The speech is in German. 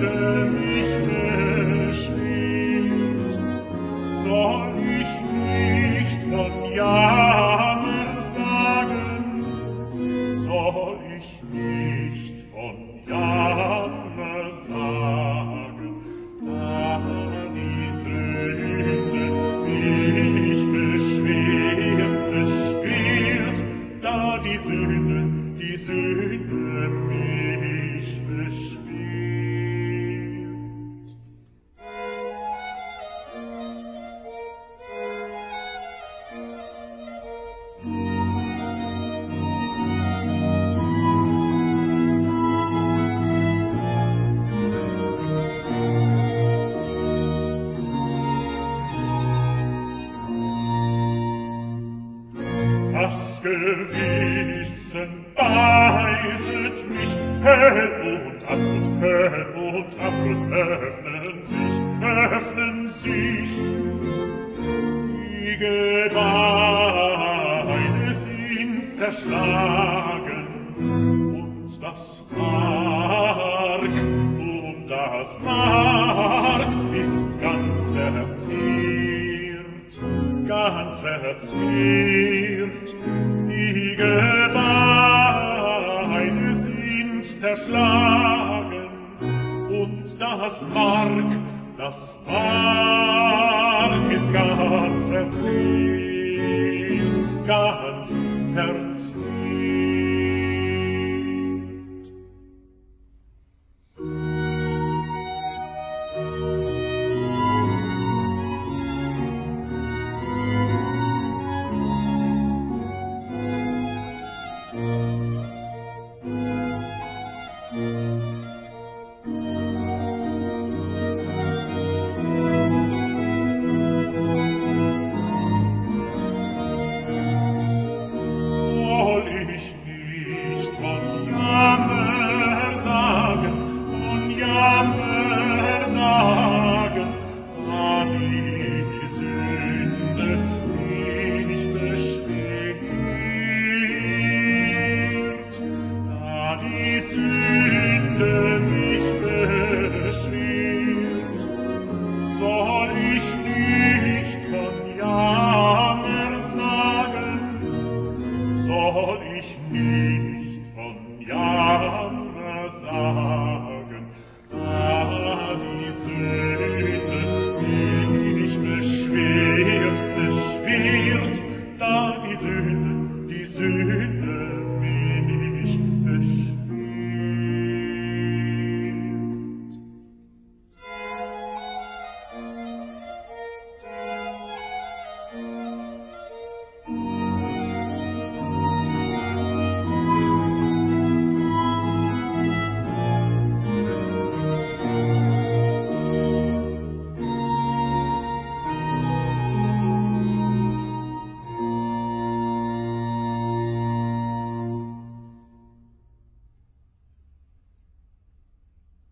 Sünde mich beschwert, soll ich nicht von Jammer sagen, soll ich nicht von Jammer sagen, da die Sünde mich beschwert, da die Sünde mich beschwert. Das Gewissen beißet mich, hell und ab und öffnen sich die Gebeine sind zerschlagen und das Mark ist ganz verzehrt, die Gebeine sind zerschlagen und das Mark ist ganz verzehrt,